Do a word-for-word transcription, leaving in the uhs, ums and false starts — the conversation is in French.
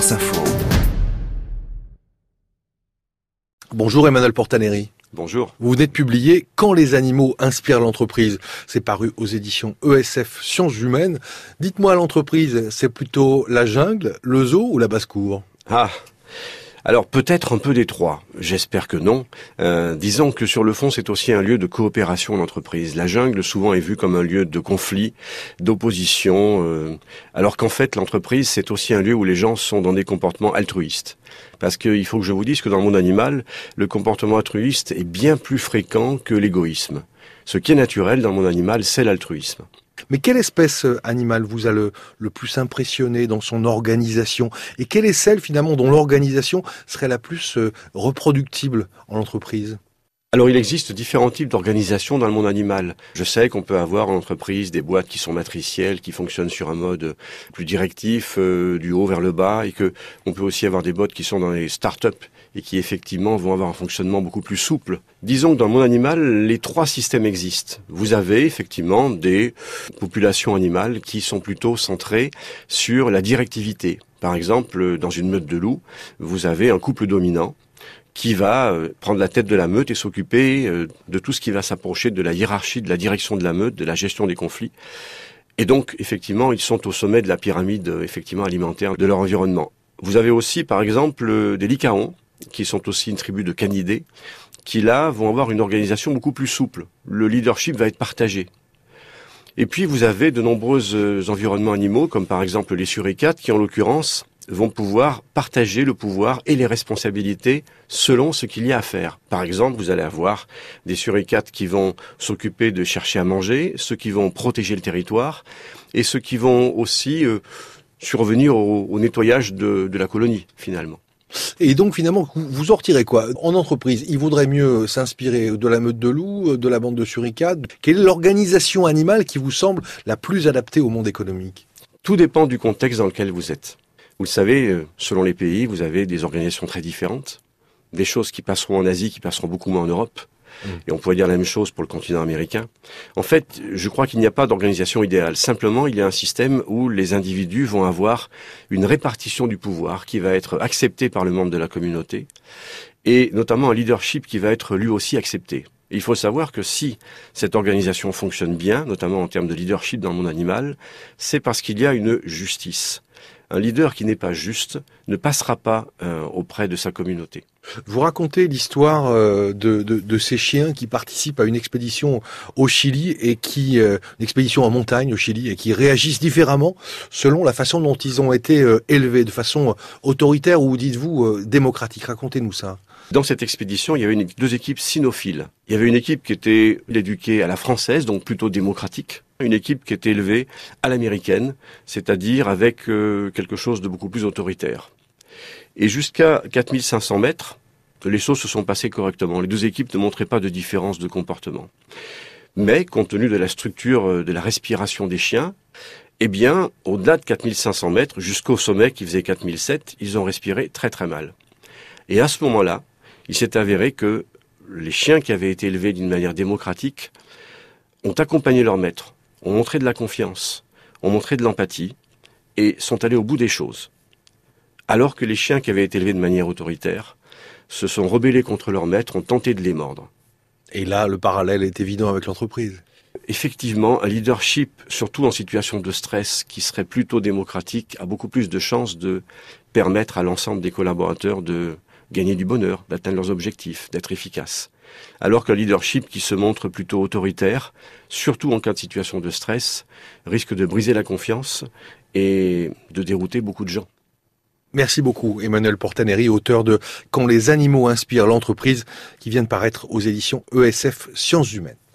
France Info. Bonjour Emmanuel Portaneri. Bonjour. Vous venez de publier « Quand les animaux inspirent l'entreprise ». C'est paru aux éditions E S F Sciences Humaines. Dites-moi, l'entreprise, c'est plutôt la jungle, le zoo ou la basse-cour ? Ah, alors peut-être un peu des trois. J'espère que non. Euh, disons que sur le fond, c'est aussi un lieu de coopération d'entreprise. La jungle, souvent, est vue comme un lieu de conflit, d'opposition, euh, alors qu'en fait, l'entreprise, c'est aussi un lieu où les gens sont dans des comportements altruistes. Parce qu'il faut que je vous dise que dans le monde animal, le comportement altruiste est bien plus fréquent que l'égoïsme. Ce qui est naturel dans le monde animal, c'est l'altruisme. Mais quelle espèce animale vous a le, le plus impressionné dans son organisation ? Et quelle est celle finalement dont l'organisation serait la plus euh, reproductible en entreprise ? Alors il existe différents types d'organisations dans le monde animal. Je sais qu'on peut avoir en entreprise des boîtes qui sont matricielles, qui fonctionnent sur un mode plus directif, euh, du haut vers le bas, et que on peut aussi avoir des boîtes qui sont dans les start-up et qui effectivement vont avoir un fonctionnement beaucoup plus souple. Disons que dans le monde animal, les trois systèmes existent. Vous avez effectivement des populations animales qui sont plutôt centrées sur la directivité. Par exemple, dans une meute de loups, vous avez un couple dominant qui va prendre la tête de la meute et s'occuper de tout ce qui va s'approcher de la hiérarchie, de la direction de la meute, de la gestion des conflits. Et donc, effectivement, ils sont au sommet de la pyramide effectivement alimentaire de leur environnement. Vous avez aussi, par exemple, des lycaons, qui sont aussi une tribu de canidés, qui là vont avoir une organisation beaucoup plus souple. Le leadership va être partagé. Et puis, vous avez de nombreux environnements animaux, comme par exemple les suricates, qui en l'occurrence vont pouvoir partager le pouvoir et les responsabilités selon ce qu'il y a à faire. Par exemple, vous allez avoir des suricates qui vont s'occuper de chercher à manger, ceux qui vont protéger le territoire, et ceux qui vont aussi euh, survenir au, au nettoyage de, de la colonie, finalement. Et donc finalement, vous en retirez quoi ? En entreprise, il vaudrait mieux s'inspirer de la meute de loups, de la bande de suricates. Quelle est l'organisation animale qui vous semble la plus adaptée au monde économique ? Tout dépend du contexte dans lequel vous êtes. Vous le savez, selon les pays, vous avez des organisations très différentes. Des choses qui passeront en Asie, qui passeront beaucoup moins en Europe. Mmh. Et on pourrait dire la même chose pour le continent américain. En fait, je crois qu'il n'y a pas d'organisation idéale. Simplement, il y a un système où les individus vont avoir une répartition du pouvoir qui va être acceptée par le membre de la communauté. Et notamment un leadership qui va être lui aussi accepté. Et il faut savoir que si cette organisation fonctionne bien, notamment en termes de leadership dans le monde animal, c'est parce qu'il y a une justice. Un leader qui n'est pas juste ne passera pas euh, auprès de sa communauté. Vous racontez l'histoire euh, de, de, de ces chiens qui participent à une expédition au Chili et qui, euh, une expédition en montagne au Chili et qui réagissent différemment selon la façon dont ils ont été euh, élevés, de façon autoritaire ou dites-vous euh, démocratique. Racontez-nous ça. Dans cette expédition, il y avait une, deux équipes cynophiles. Il y avait une équipe qui était éduquée à la française, donc plutôt démocratique. Une équipe qui était élevée à l'américaine, c'est-à-dire avec euh, quelque chose de beaucoup plus autoritaire. Et jusqu'à quatre mille cinq cents mètres, les choses se sont passées correctement. Les deux équipes ne montraient pas de différence de comportement. Mais, compte tenu de la structure de la respiration des chiens, eh bien, au-delà de quatre mille cinq cents mètres, jusqu'au sommet qui faisait quatre mille sept, ils ont respiré très très mal. Et à ce moment-là, il s'est avéré que les chiens qui avaient été élevés d'une manière démocratique ont accompagné leur maître, ont montré de la confiance, ont montré de l'empathie et sont allés au bout des choses. Alors que les chiens qui avaient été élevés de manière autoritaire se sont rebellés contre leur maître, ont tenté de les mordre. Et là, le parallèle est évident avec l'entreprise. Effectivement, un leadership, surtout en situation de stress, qui serait plutôt démocratique, a beaucoup plus de chances de permettre à l'ensemble des collaborateurs de gagner du bonheur, d'atteindre leurs objectifs, d'être efficaces. Alors qu'un leadership qui se montre plutôt autoritaire, surtout en cas de situation de stress, risque de briser la confiance et de dérouter beaucoup de gens. Merci beaucoup Emmanuel Portaneri, auteur de « Quand les animaux inspirent l'entreprise » qui vient de paraître aux éditions E S F Sciences Humaines.